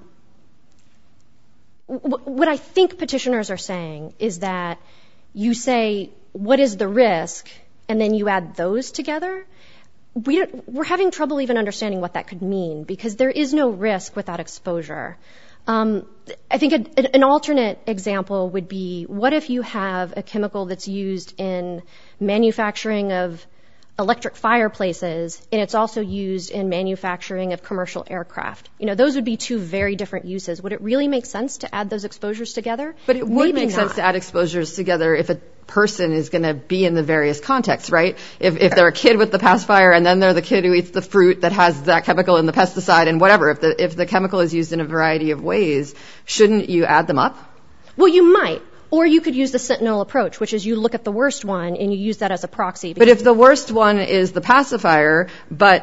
w- what I think petitioners are saying is that you say, what is the risk? And then you add those together. We don't, we're having trouble even understanding what that could mean because there is no risk without exposure. Um, I think a, an alternate example would be, what if you have a chemical that's used in manufacturing of electric fireplaces and it's also used in manufacturing of commercial aircraft? You know, those would be two very different uses. Would it really make sense to add those exposures together? But it would Maybe make not. sense to add exposures together if a person is going to be in the various contexts, right? If, if they're a kid with the pacifier and then they're the kid who eats the fruit that has that chemical and the pesticide and whatever, if the, if the chemical is used in a variety of ways, shouldn't you add them up? Well, you might. Or you could use the sentinel approach, which is you look at the worst one and you use that as a proxy. But if the worst one is the pacifier, but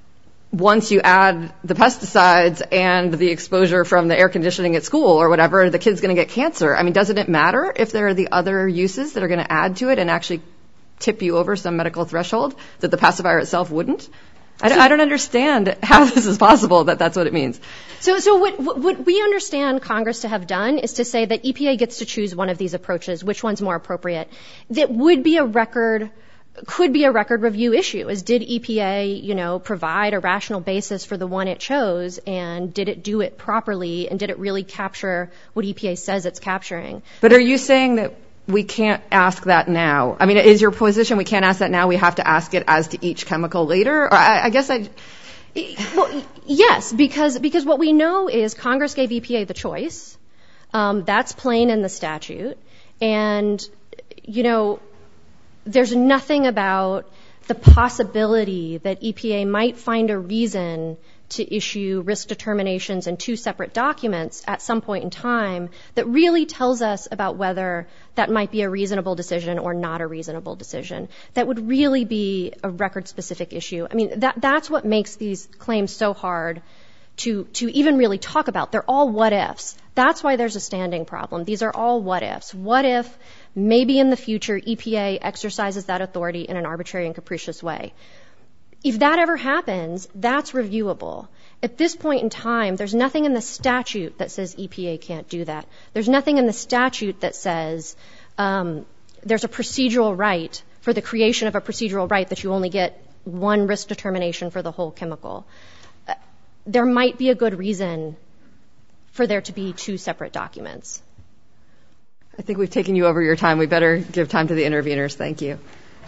once you add the pesticides and the exposure from the air conditioning at school or whatever, the kid's going to get cancer. I mean, doesn't it matter if there are the other uses that are going to add to it and actually tip you over some medical threshold that the pacifier itself wouldn't? I don't, I don't understand how this is possible that that's what it means. So, so what, what we understand Congress to have done is to say that E P A gets to choose one of these approaches, which one's more appropriate. That would be a record, could be a record review issue, is did E P A, you know, provide a rational basis for the one it chose, and did it do it properly, and did it really capture what E P A says it's capturing? But are you saying that we can't ask that now? I mean, is your position we can't ask that now, we have to ask it as to each chemical later? Or I, I guess I... Well, yes, because because what we know is Congress gave E P A the choice. Um, that's plain in the statute. And, you know, there's nothing about the possibility that E P A might find a reason to issue risk determinations in two separate documents at some point in time that really tells us about whether that might be a reasonable decision or not a reasonable decision. That would really be a record-specific issue. I mean, that that's what makes these claims so hard to, to even really talk about. They're all what ifs. That's why there's a standing problem. These are all what ifs. What if maybe in the future E P A exercises that authority in an arbitrary and capricious way? If that ever happens, that's reviewable. At this point in time, there's nothing in the statute that says E P A can't do that. There's nothing in the statute that says um, there's a procedural right for the creation of a procedural right that you only get one risk determination for the whole chemical. Uh, there might be a good reason for there to be two separate documents. I think we've taken you over your time. We better give time to the interveners. Thank you.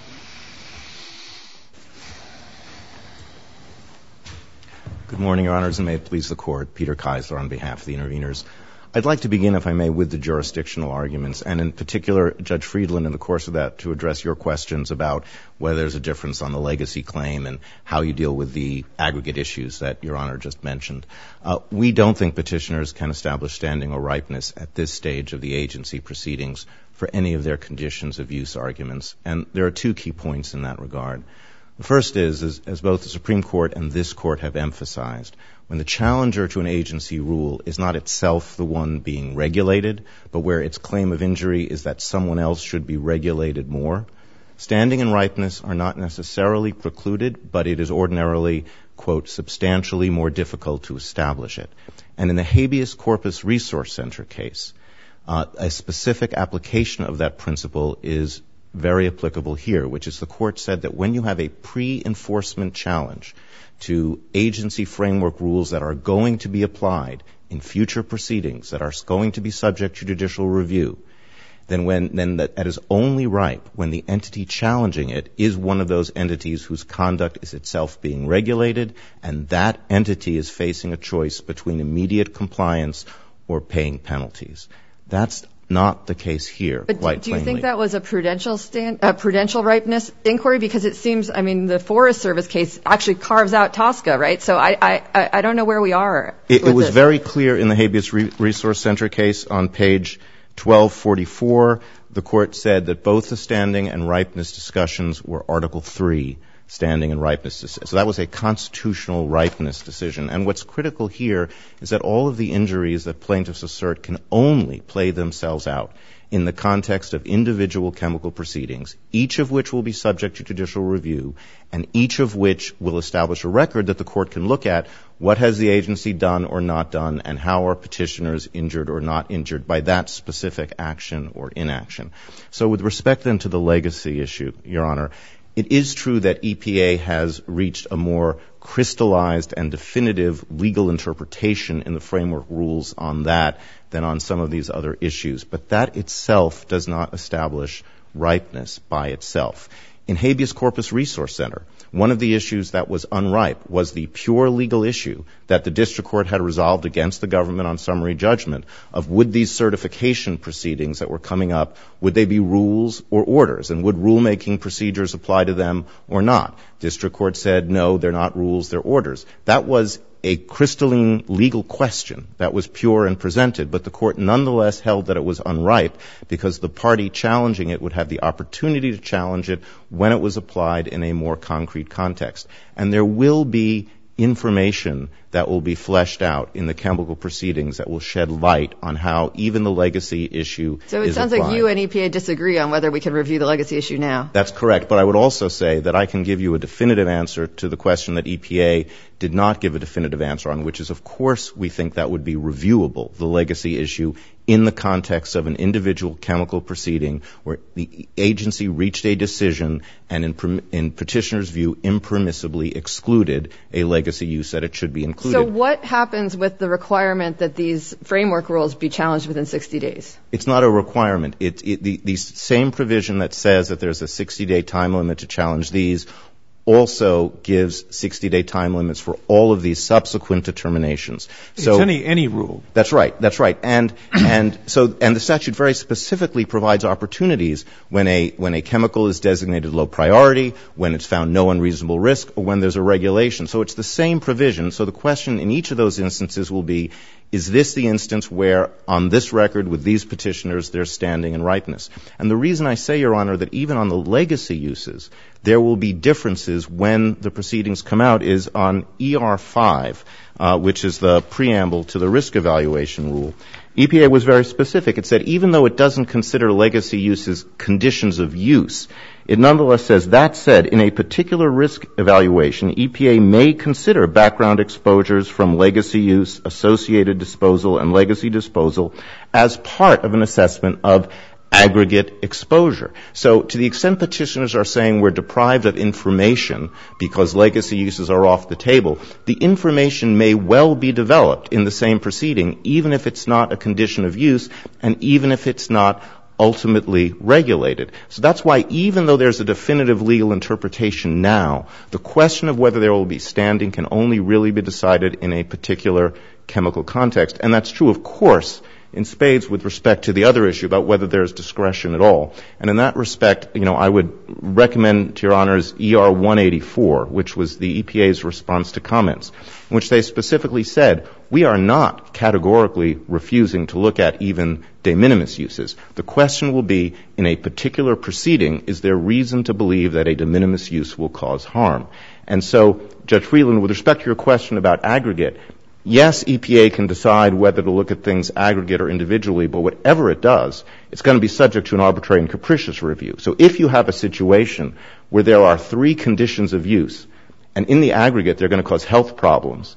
Good morning, Your Honors, and may it please the Court. Peter Keisler on behalf of the interveners. I'd like to begin, if I may, with the jurisdictional arguments, and in particular, Judge Friedland, in the course of that, to address your questions about whether there's a difference on the legacy claim and how you deal with the aggregate issues that Your Honor just mentioned. Uh, we don't think petitioners can establish standing or ripeness at this stage of the agency proceedings for any of their conditions of use arguments, and there are two key points in that regard. The first is, is, as both the Supreme Court and this Court have emphasized, when the challenger to an agency rule is not itself the one being regulated, but where its claim of injury is that someone else should be regulated more, standing and ripeness are not necessarily precluded, but it is ordinarily, quote, substantially more difficult to establish it. And in the Habeas Corpus Resource Center case, uh, a specific application of that principle is very applicable here, which is the Court said that when you have a pre-enforcement challenge to agency framework rules that are going to be applied in future proceedings, that are going to be subject to judicial review, then when then that, that is only ripe when the entity challenging it is one of those entities whose conduct is itself being regulated, and that entity is facing a choice between immediate compliance or paying penalties. That's not the case here, but quite do you plainly. think that was a prudential stand, a prudential ripeness inquiry? Because it seems, I mean, the Forest Service case actually carves out Tosca, right? So I, I, I don't know where we are. It, it was this. very clear in the Habeas Re- Resource Center case on page twelve forty-four. The Court said that both the standing and ripeness discussions were Article three standing and ripeness. So that was a constitutional ripeness decision. And what's critical here is that all of the injuries that plaintiffs assert can only play themselves out in the context of individual chemical proceedings, each of which will be subject to judicial review, and each of which will establish a record that the Court can look at. What has the agency done or not done, and how are petitioners injured or not injured by that specific action or inaction? So with respect then to the legacy issue, Your Honor, it is true that E P A has reached a more crystallized and definitive legal interpretation in the framework rules on that than on some of these other issues. But that itself does not establish ripeness by itself. In Habeas Corpus Resource Center, one of the issues that was unripe was the pure legal issue that the district court had resolved against the government on summary judgment of would these certification proceedings that were coming up, would they be rules or orders, and would rulemaking procedures apply to them or not? District court said, no, they're not rules, they're orders. That was a crystalline legal question that was pure and presented, but the Court nonetheless held that it was unripe because the party challenging it would have the opportunity to challenge it when it was applied in a more concrete context. And there will be information that will be fleshed out in the chemical proceedings that will shed light on how even the legacy issue is applied. So it sounds like you and E P A disagree on whether we can review the legacy issue now. That's correct, but I would also say that I can give you a definitive answer to the question that E P A did not give a definitive answer on, which is, of course, we think that would be reviewable, the legacy issue, in the context of an individual chemical proceeding where the agency reached a decision and in, in petitioner's view impermissibly excluded a legacy use that it should be included. So what happens with the requirement that these framework rules be challenged within sixty days? It's not a requirement. It, it, the, the same provision that says that there's a sixty-day time limit to challenge these also gives sixty-day time limits for all of these subsequent determinations. So it's any any rule. That's right. That's right. And and so and the statute very specifically provides opportunities when a when a chemical is designated low priority, when it's found no unreasonable risk, or when there's a regulation. So it's the same provision. So the question in each of those instances will be, is this the instance where, on this record, with these petitioners, there's standing and ripeness? And the reason I say, Your Honor, that even on the legacy uses, there will be differences when the proceedings come out is on E R five, uh, which is the preamble to the risk evaluation rule. E P A was very specific. It said even though it doesn't consider legacy uses conditions of use, it nonetheless says, that said, in a particular risk evaluation, E P A may consider background exposures from legacy use, associated disposal, and legacy disposal as part of an assessment of aggregate exposure. So to the extent petitioners are saying we're deprived of information because legacy uses are off the table, the information may well be developed in the same proceeding, even if it's not a condition of use and even if it's not ultimately regulated. So that's why even though there's a definitive legal interpretation now, the question of whether there will be standing can only really be decided in a particular chemical context. And that's true, of course, in spades with respect to the other issue about whether there's discretion at all. And in that respect, you know, I would recommend to Your Honors E R one eighty-four, which was the E P A's response to comments, in which they specifically said, we are not categorically refusing to look at even de minimis uses. The question will be, in a particular proceeding, is there reason to believe that a de minimis use will cause harm? And so, Judge Freeland, with respect to your question about aggregate, yes, E P A can decide whether to look at things aggregate or individually, but whatever it does, it's going to be subject to an arbitrary and capricious review. So if you have a situation where there are three conditions of use, and in the aggregate they're going to cause health problems,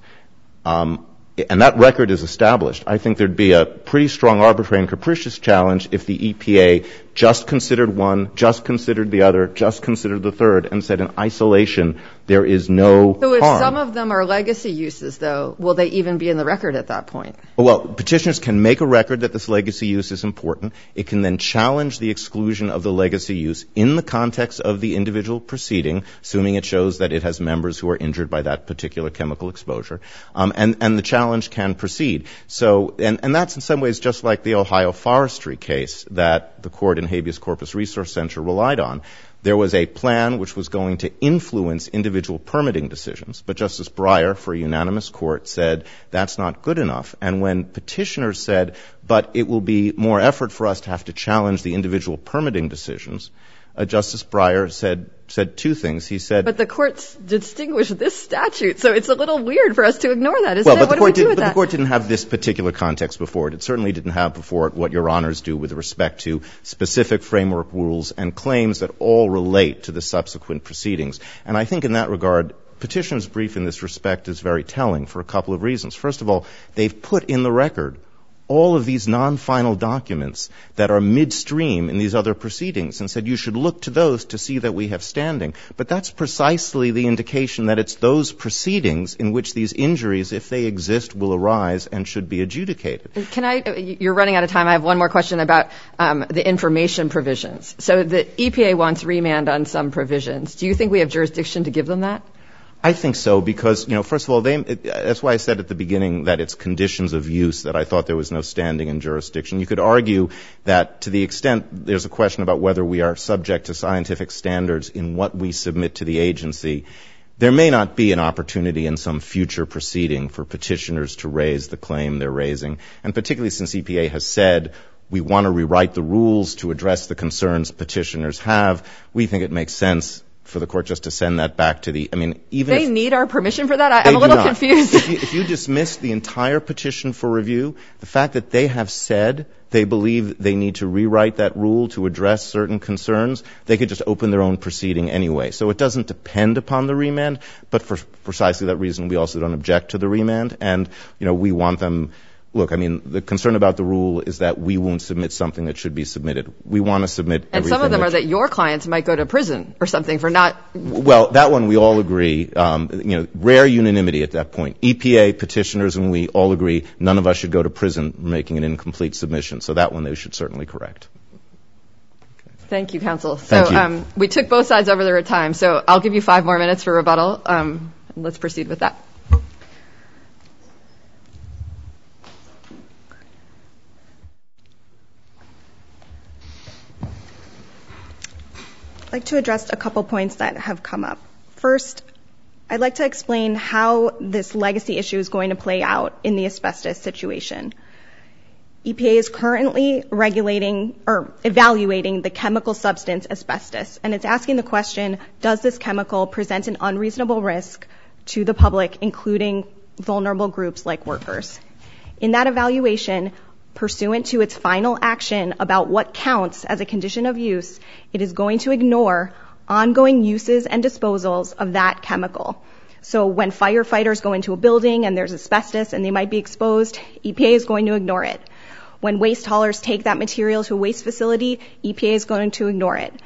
um, and that record is established, I think there'd be a pretty strong arbitrary and capricious challenge if the E P A just considered one, just considered the other, just considered the third, and said in isolation there is no harm. So if some of them are legacy uses, though, will they even be in the record at that point? Well, petitioners can make a record that this legacy use is important. It can then challenge the exclusion of the legacy use in the context of the individual proceeding, assuming it shows that it has members who are injured by that particular chemical exposure. Um, and, and the challenge can proceed. So, and, and that's in some ways just like the Ohio forestry case that the court in Habeas Corpus Resource Center relied on. There was a plan which was going to influence individual permitting decisions, but Justice Breyer, for a unanimous court, said that's not good enough. And when petitioners said, but it will be more effort for us to have to challenge the individual permitting decisions, uh, Justice Breyer said said two things. He said, but the courts distinguished this statute, so it's a little weird for us to ignore that, isn't well, it? But what the court do we do did, with but that? the court didn't have this particular context before it. It certainly didn't have before it what Your Honors do with respect to specific framework rules and claims that all relate to the subsequent proceedings. And I think in that regard, petitioner's brief in this respect is very telling for a couple of reasons. First of all, they've put in the record all of these non-final documents that are midstream in these other proceedings and said you should look to those to see that we have standing. But that's precisely the indication that it's those proceedings in which these injuries, if they exist, will arise and should be adjudicated. Can I, you're running out of time. I have one more question about um, the information provisions. So the E P A wants remand on some provisions. Do you think we have jurisdiction to give them that? I think so because, you know, first of all, they, it, that's why I said at the beginning that it's conditions of use that I thought there was no standing in jurisdiction. You could argue that to the extent there's a question about whether we are subject to scientific standards in what we submit to the agency, there may not be an opportunity in some future proceeding for petitioners to raise the claim they're raising. And particularly since E P A has said we want to rewrite the rules to address the concerns petitioners have, we think it makes sense for the court just to send that back to the, I mean, even They if, need our permission for that? I, I'm a little confused. If you, if you dismiss the entire petition for review, the fact that they have said they believe they need to rewrite that rule to address certain concerns, they could just open their own proceeding anyway. So it doesn't depend upon the remand, but for precisely that reason, we also don't object to the remand. And, you know, we want them, look, I mean, the concern about the rule is that we won't submit something that should be submitted. We want to submit everything. And some of them are that your clients might go to prison or something for not. Well, that one we all agree. Um, you know, rare unanimity at that point. E P A, petitioners, and we all agree none of us should go to prison for making an incomplete submission. So that one they should certainly correct. Thank you, counsel. Thank so you. Um, we took both sides over their time, so I'll give you five more minutes for rebuttal. Um, and let's proceed with that. I'd like to address a couple points that have come up. First, I'd like to explain how this legacy issue is going to play out in the asbestos situation. E P A is currently regulating or evaluating the chemical substance asbestos, and it's asking the question, does this chemical present an unreasonable risk to the public, including vulnerable groups like workers? In that evaluation, pursuant to its final action about what counts as a condition of use, it is going to ignore ongoing uses and disposals of that chemical. So when firefighters go into a building and there's asbestos and they might be exposed, E P A is going to ignore it. When waste haulers take that material to a waste facility, E P A is going to ignore it.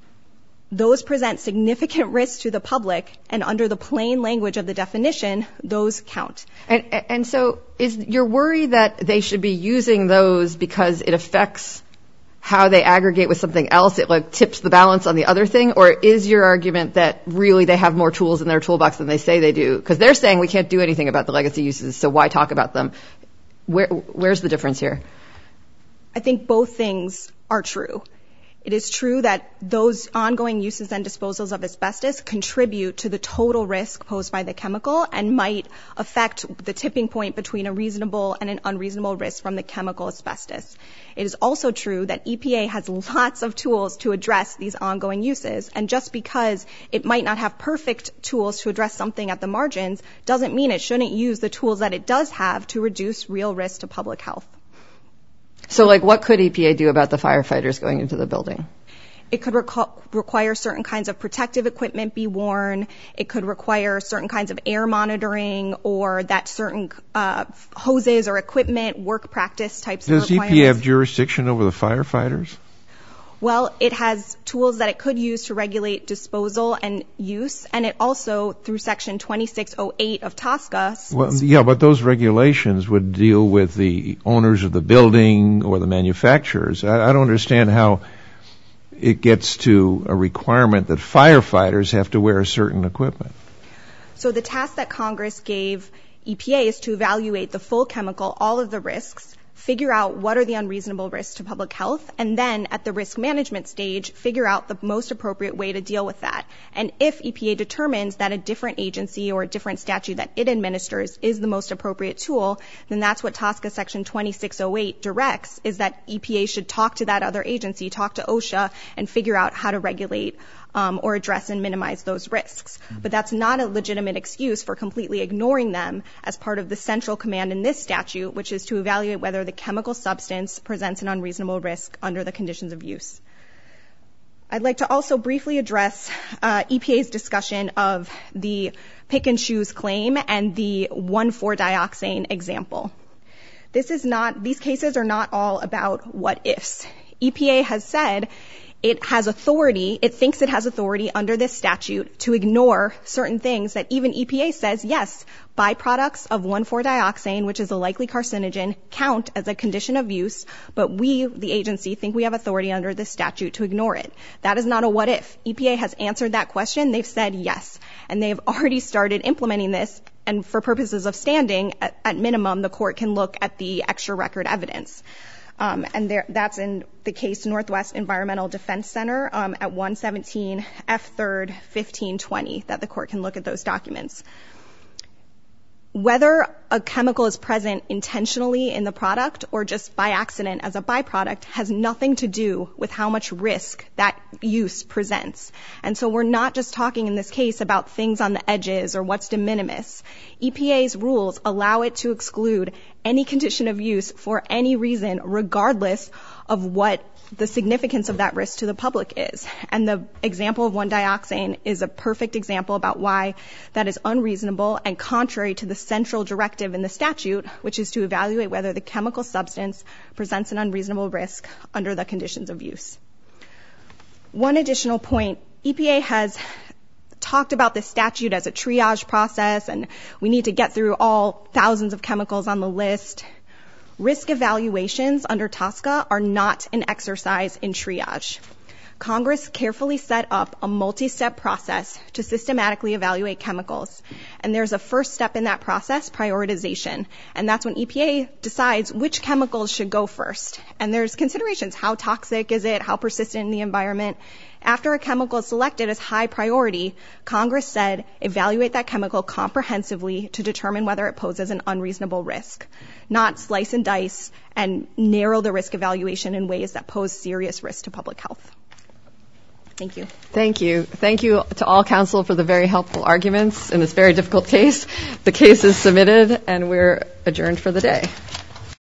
Those present significant risks to the public, and under the plain language of the definition, those count. And, and so is your worry that they should be using those because it affects how they aggregate with something else, it like tips the balance on the other thing? Or is your argument that really they have more tools in their toolbox than they say they do? Because they're saying we can't do anything about the legacy uses, so why talk about them? Where, where's the difference here? I think both things are true. It is true that those ongoing uses and disposals of asbestos contribute to the total risk posed by the chemical and might affect the tipping point between a reasonable and an unreasonable risk from the chemical asbestos. It is also true that E P A has lots of tools to address these ongoing uses, and just because it might not have perfect tools to address something at the margins doesn't mean it shouldn't use the tools that it does have to reduce real risk to public health. So, like, what could E P A do about the firefighters going into the building? It could reco- require certain kinds of protective equipment be worn. It could require certain kinds of air monitoring, or that certain uh, hoses or equipment, work practice types of requirements. Does E P A have jurisdiction over the firefighters? Well, it has tools that it could use to regulate disposal and use, and it also, through Section twenty-six oh eight of TSCA... Well, yeah, but those regulations would deal with the owners of the building or the manufacturers. I, I don't understand how it gets to a requirement that firefighters have to wear certain equipment. So the task that Congress gave E P A is to evaluate the full chemical, all of the risks, figure out what are the unreasonable risks to public health, and then at the risk management stage, figure out the most appropriate way to deal with that. And if E P A determines that a different agency or a different statute that it administers is the most appropriate tool, then that's what TSCA Section twenty-six oh eight directs, is that E P A should talk to that other agency, talk to OSHA, and figure out how to regulate Um, or address and minimize those risks. But that's not a legitimate excuse for completely ignoring them as part of the central command in this statute, which is to evaluate whether the chemical substance presents an unreasonable risk under the conditions of use. I'd like to also briefly address uh, E P A's discussion of the pick and choose claim and the one four dioxane example. This is not, these cases are not all about what ifs. E P A has said it has authority, it thinks it has authority under this statute to ignore certain things that even E P A says, yes, byproducts of one four dioxane, which is a likely carcinogen, count as a condition of use, but we, the agency, think we have authority under this statute to ignore it. That is not a what if. E P A has answered that question. They've said yes, and they've already started implementing this, and for purposes of standing, at, at minimum, the court can look at the extra record evidence. Um, and there, that's in the case Northwest Environmental Defense Center um, at one seventeen F third fifteen twenty, that the court can look at those documents. Whether a chemical is present intentionally in the product or just by accident as a byproduct has nothing to do with how much risk that use presents. And so we're not just talking in this case about things on the edges or what's de minimis. E P A's rules allow it to exclude any condition of use for any reason, regardless of what the significance of that risk to the public is. And the example of one dioxane is a perfect example about why that is unreasonable and contrary to the central directive in the statute, which is to evaluate whether the chemical substance presents an unreasonable risk under the conditions of use. One additional point, E P A has talked about this statute as a triage process, and we need to get through all thousands of chemicals on the list. Risk evaluations under TSCA are not an exercise in triage. Congress carefully set up a multi-step process to systematically evaluate chemicals. And there's a first step in that process, prioritization. And that's when E P A decides which chemicals should go first. And there's considerations. How toxic is it? How persistent in the environment? After a chemical is selected as high priority, Congress said evaluate that chemical comprehensively to determine whether it poses an unreasonable risk, not slice and dice and narrow the risk evaluation in ways that pose serious risk to public health. Thank you. Thank you. Thank you to all counsel for the very helpful arguments in this very difficult case. The case is submitted and we're adjourned for the day.